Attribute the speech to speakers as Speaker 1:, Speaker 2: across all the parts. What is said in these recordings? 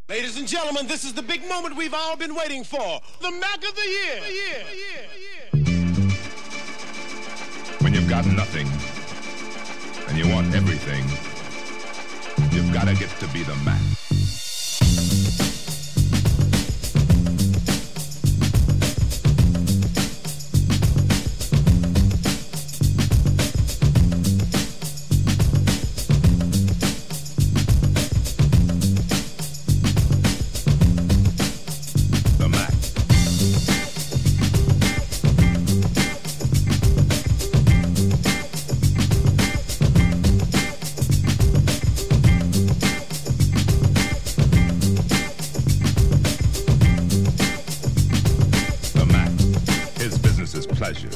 Speaker 1: Ladies and gentlemen, this is the big moment we've all been waiting for. The Mac of the Year.
Speaker 2: When you've got nothing and you want everything, you've got to get to be the Mac. Pleasure.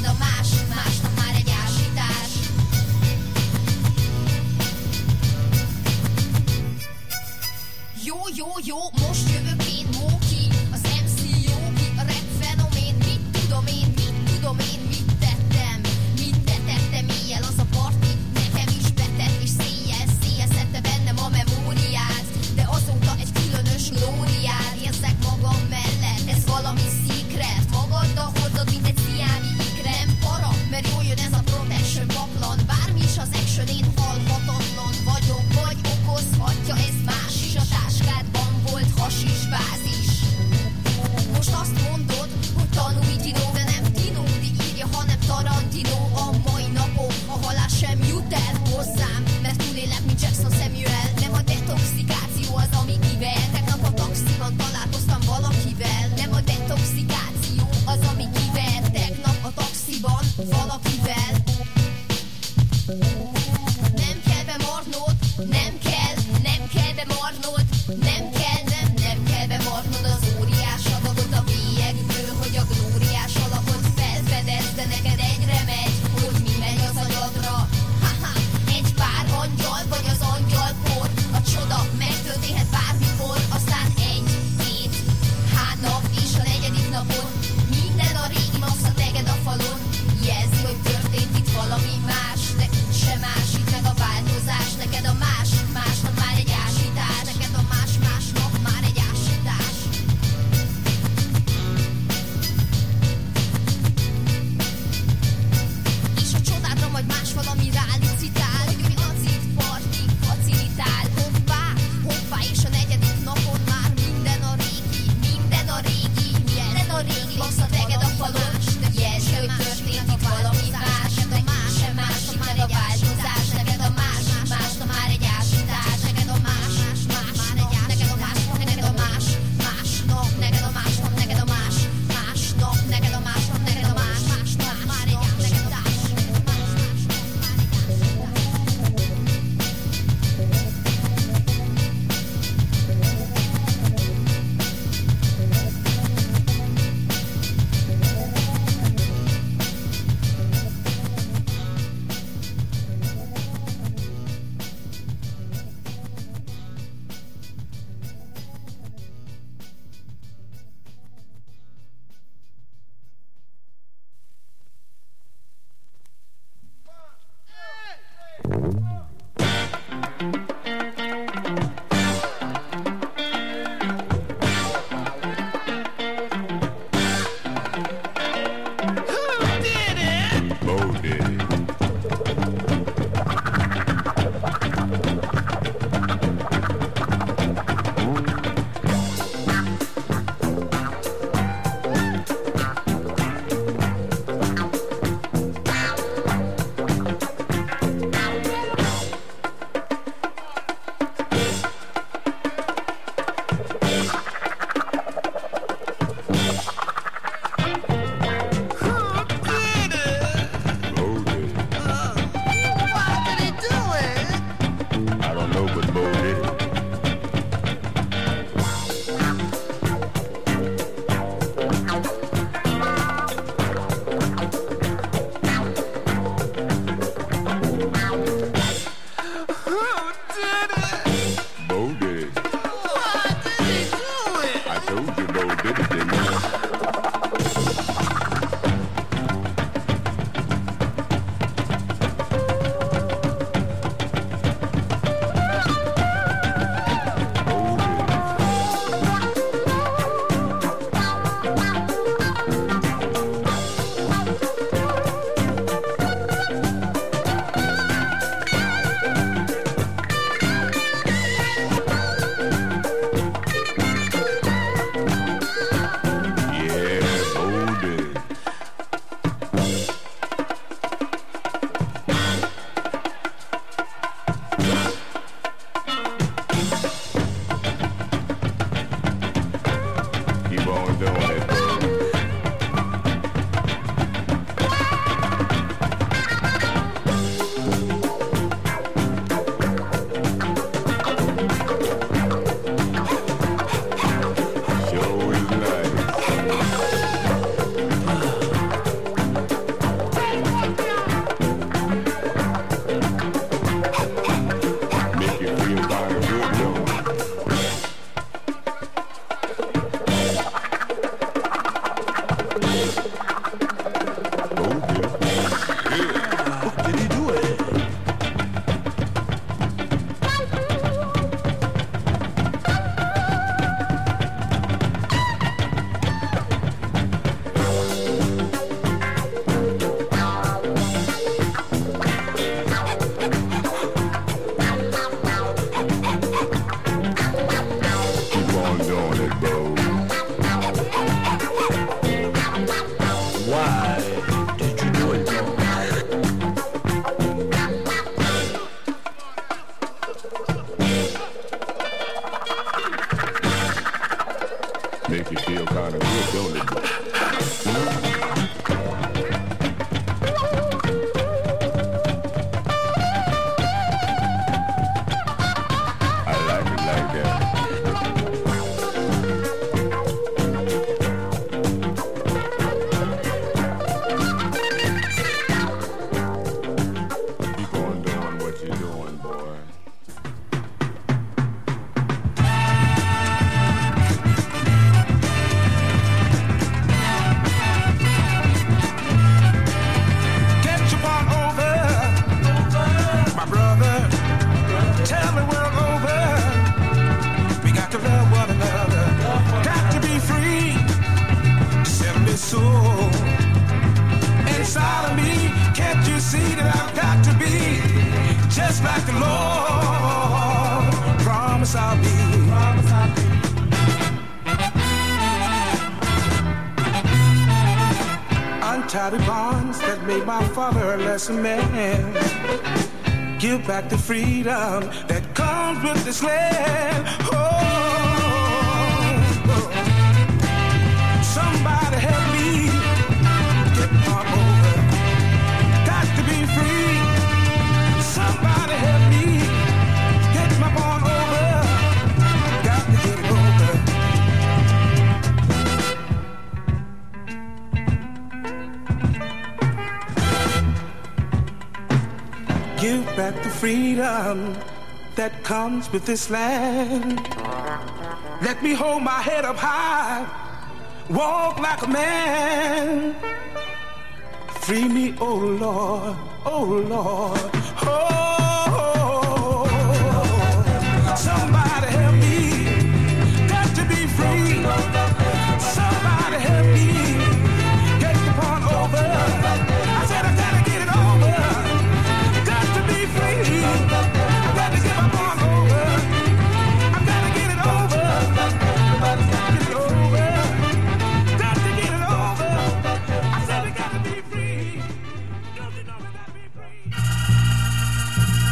Speaker 3: a másnak már egy ásítás. Jó, most jövök én, Móki, az MC Jóki, a rap fenomén. Mit tudom én, mit tettem éjjel az a parti, nekem is betett, és széjjel szedte bennem a memóriát, de azóta egy különös glóriát érzek magam mellett, ez valami secret, magaddal hordod, mint egy sziámi ikrem, para, mert jól jön ez a protection paplan, bármi is az action, én halhatatlan vagyok, vagy okozhatja ez más is, a táskádban volt hasis bázis. Most azt mondod, hogy tanulj Tino, de nem Tinódi írja, hanem Tarantino. A mai napon a halál sem jut el hozzám, mert túlélek, mint Jackson Samuel. Nem a detoxikáció az, ami kivel. Tegnap a taxiban találkoztam valakivel. Nem a detoxikáció az, ami kivel. Tegnap a taxiban valakivel. Nem kell bemarnod, nem kell bemarnod, nem kell bemarnod az óriás adagot a bélyegből, hogy a glóriás alapot felfedezd, de neked egyre megy, hogy mi megy az agyadra. Haha, egy pár angyal vagy az angyalpor, a csoda megtörténhet bármikor, aztán egy-két nap és a negyedik napon minden a régi maxat teged a falon, jelzi, hogy történt itt valami más, de sem másik meg a változás, neked a másnak már egy ásítás, neked a másnak már egy ásítás. És a csodádra majd más valami rálicitál, hogy acid partig facilitál. Hoppá, és a negyedik napon már minden a régi maxat teged a falon, jelzi, hogy történt itt valami más, de sem másik meg a változás, neked a másnak már egy ásítás, neked a másnak már egy ásítás, neked a másnak, neked a másnak, neked a másnak, neked a másnak, neked a másnak már egy ásítás.
Speaker 4: inside of me. Can't you see that I've got to be just like the Lord? Promise I'll be. Promise I'll be. Untie the bonds that made my father a lesser man. Give back the freedom that comes with this land. Oh, somebody help me get my over. Got to be free. Somebody help me get my born over. Got to get it over. Give back the freedom that comes with this land. Let me hold my head up high, walk like a man. Free me, oh Lord, oh Lord, oh. Somebody help me, got to be free. Somebody help me, get the part over. I said I gotta get it over. Got to be free. I got to get my part over. I gotta get it over. Get it over. Got to get it over. I said I gotta be free. Don't you know we gotta be free?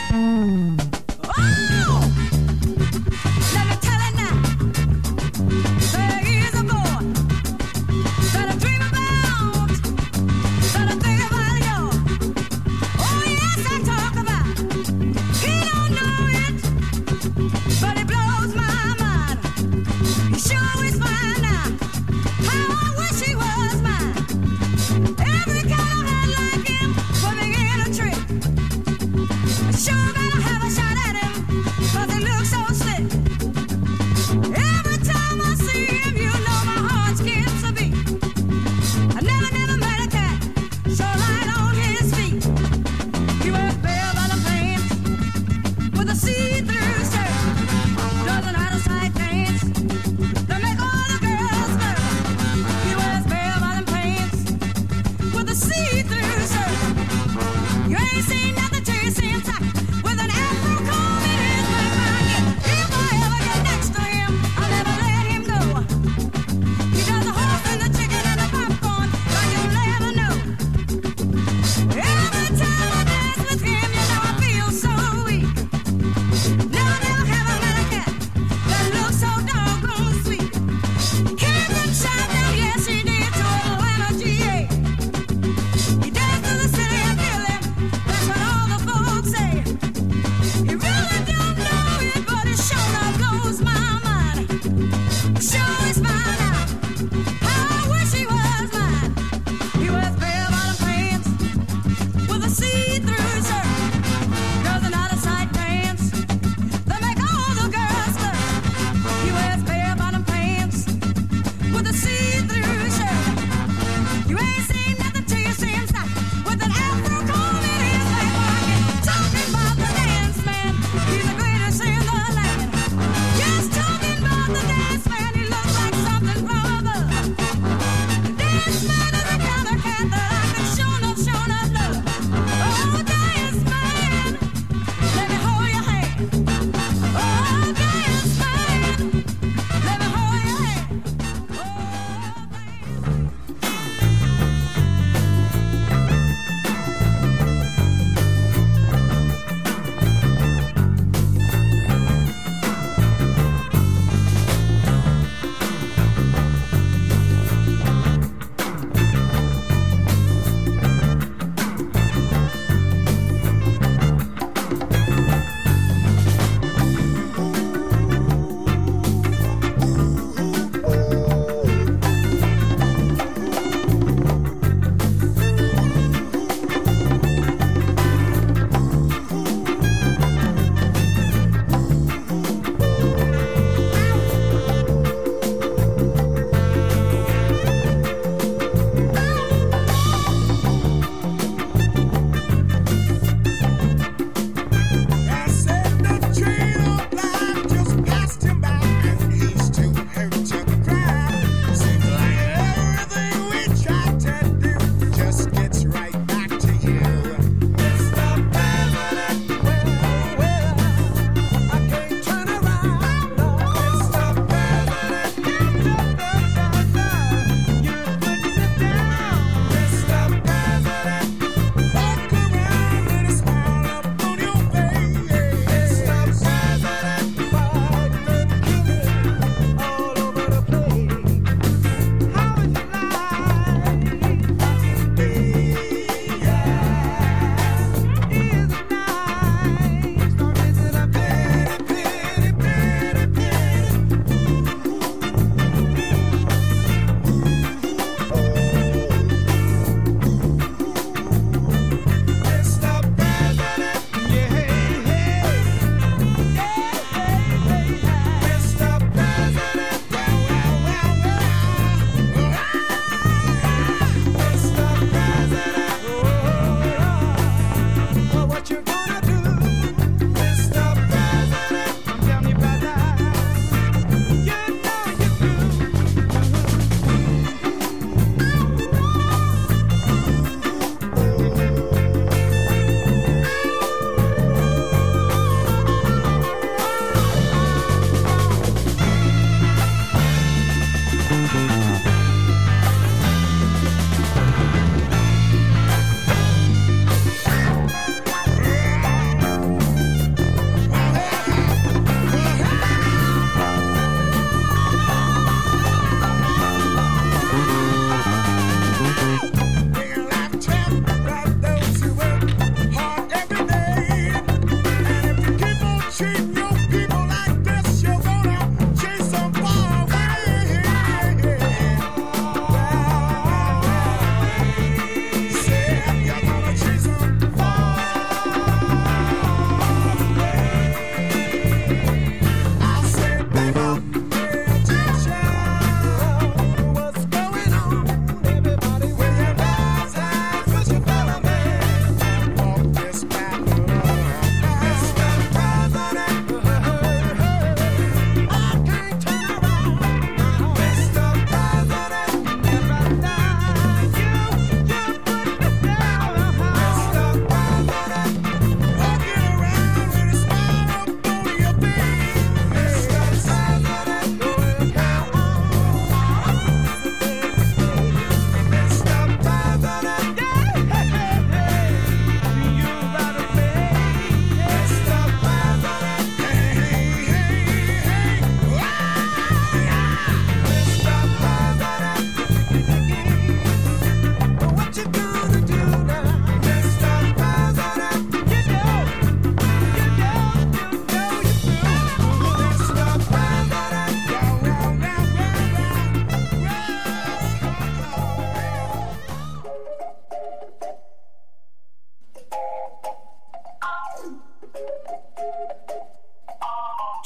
Speaker 5: Sure gotta have a shot.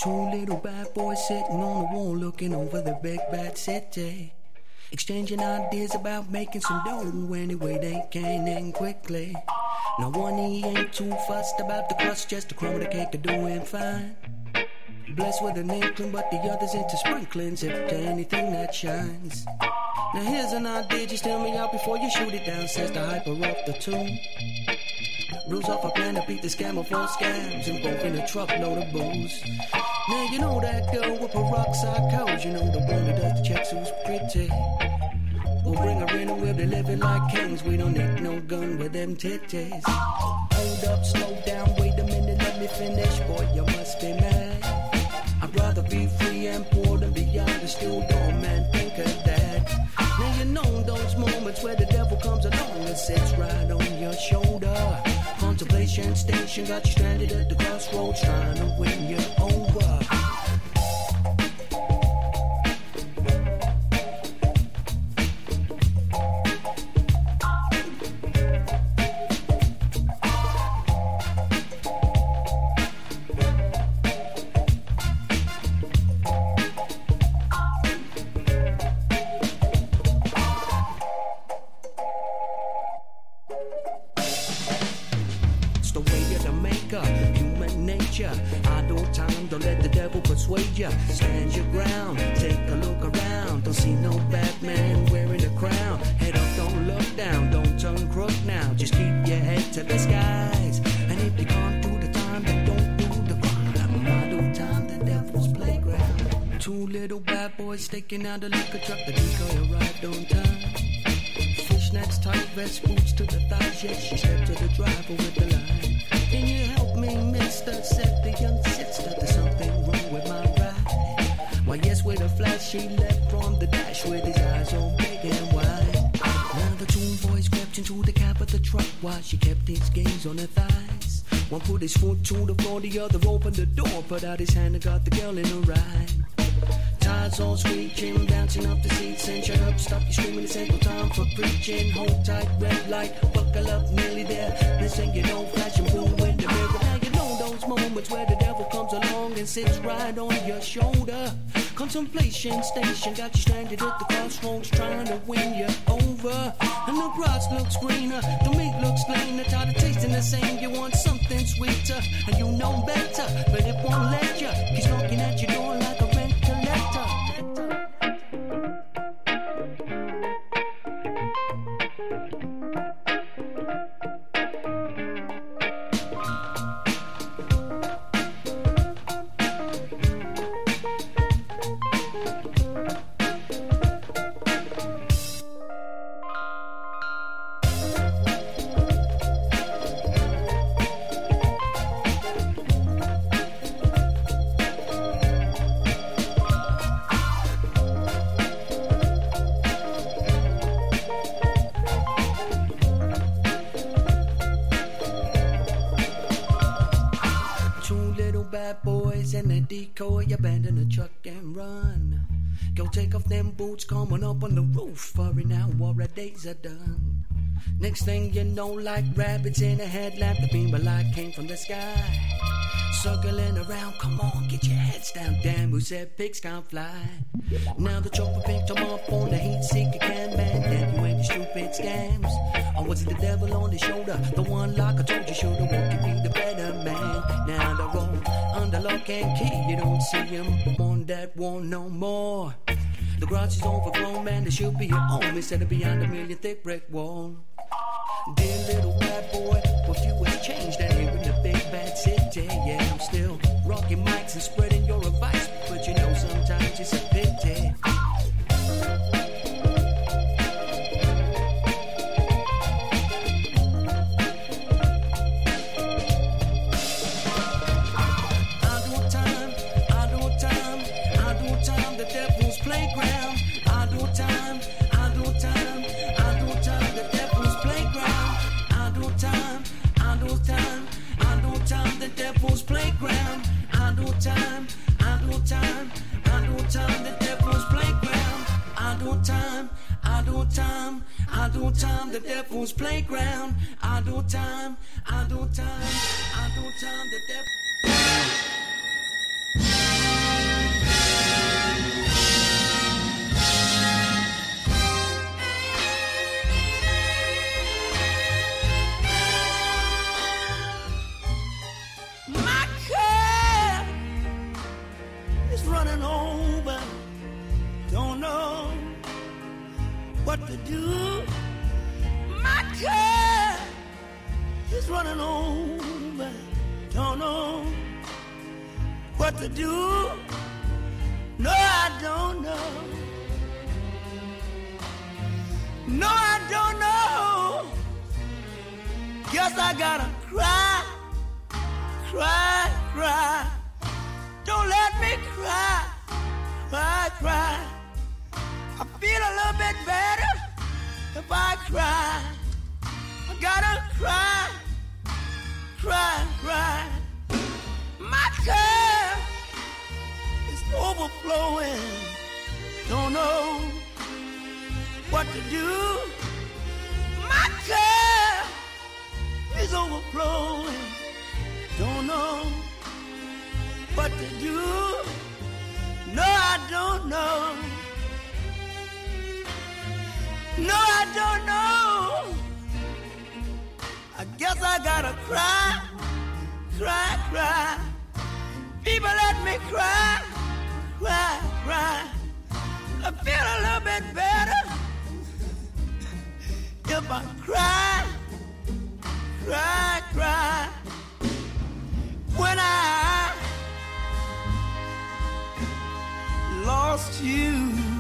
Speaker 5: Two little bad boys sitting on the wall looking over the big bad city, exchanging ideas about making some dough any way they can and quickly. No one, he ain't too fussed about the crust, just a crumb of the cake to doing fine. Blessed with an inkling, but the others into sprinkling, zip to anything that shines. Now here's an idea, just tell me out before you shoot it down, says the hyper of the two. Rules off a plan to beat the scammer for scams, and both in a truckload of booze. Now you know that girl with peroxide codes, you know the one that does the checks who's pretty. We'll bring her in and we'll be living like kings. We don't need no gun with them titties. Hold up, slow down, wait a minute, let me finish. Boy, you must be mad. I'd rather be free and poor than be honest. Still don't, man, think of that. Now you know those moments where the devil comes along and sits right on your shoulder. Contemplation station got you stranded at the crossroads, trying to win you over. Stand your ground, take a look around. Don't see no Batman wearing a crown. Head up, don't look down, don't turn crook now. Just keep your head to the skies. And if you can't do the time, then don't do the crime. I do time, the devil's playground. Two little bad boys staking out the liquor truck. The decoy arrived on time. Fishnets, tight vest, boots to the thighs. Yes, she stepped to the driver with the line. Can you help me, mister? Said the young sister. There's something wrong with my ride. Why, yes, with a flash, she left from the dash with his eyes all big and wide. Now the two boys crept into the cab of the truck while she kept his gaze on her thighs. One put his foot to the floor, the other opened the door, put out his hand and got the girl in a ride. Tires all screeching, bouncing off the seats, and shut up, stop you screaming, it's ain't no time for preaching. Hold tight, red light, buckle up, nearly there. This ain't your old fashioned boom in the mirror. Now you know those moments where the devil comes along and sits right on your shoulder. Contemplation station got you stranded at the crossroads, trying to win you over. And the grass looks greener, the meat looks cleaner, tired of tasting the same. You want something sweeter, and you know better, but it won't let you. Keeps knocking at your door like a rent collector. And the decoy, abandon the truck and run. Go take off them boots, coming up on the roof. Hurry now, our days are done. Next thing you know, like rabbits in a headlamp, the beam of light came from the sky. Circling around, come on, get your heads down. Damn, who said pigs can't fly? Now the chopper picked them up on the heat seeker can man. Damn, you ain't the stupid scams. Or was it the devil on the shoulder? The one like I told you should've walked and be the better man. Now the road under lock and key, you don't see him on that one no more. The garage is overgrown, man, there should be a home instead of behind a million thick brick wall. Dear little bad boy, what few has changed down here in the big bad city. Yeah, I'm still rocking mics and spreading your advice, but you know sometimes it's a pity. Playground, I do time, I do time, I do time, the devil's playground. I do time, I do time, I do time, the devil's playground. I do time, I do time, I do time, the devil.
Speaker 4: running over. Don't know what to do. No, I don't know. No, I don't know. Guess I gotta cry, cry, cry. Don't let me cry, cry, cry. I feel a little bit better if I cry. I gotta cry, cry, cry. My cup is overflowing. Don't know what to do. My cup is overflowing. Don't know what to do. No, I don't know. No, I don't know. I guess I gotta cry, cry, cry. People let me cry, cry, cry. I feel a little bit better if I cry, cry, cry. When I lost you,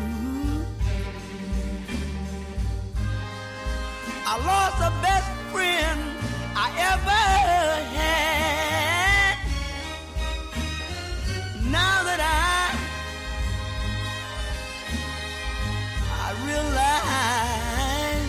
Speaker 4: I lost the best friend I ever had. Now that I realize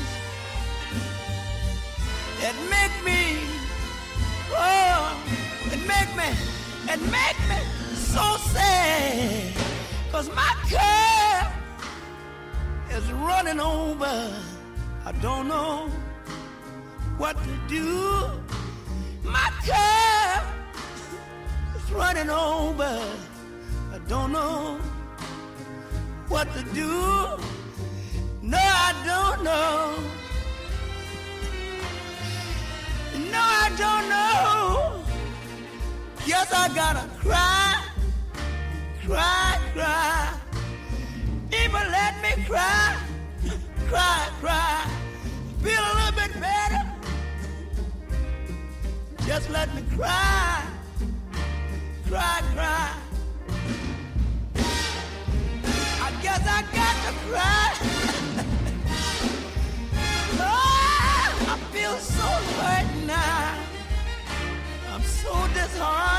Speaker 4: it make me, oh, it make me so sad. 'Cause my cup is running over. I don't know what to do. My cup is running over. I don't know what to do. No, I don't know. No, I don't know. Yes, I gotta cry, cry, cry. People let me cry, cry, cry. Feel a little bit better. Just let me cry, cry, cry. I guess I got to cry. Oh, I feel so hurt now. I'm so disheartened.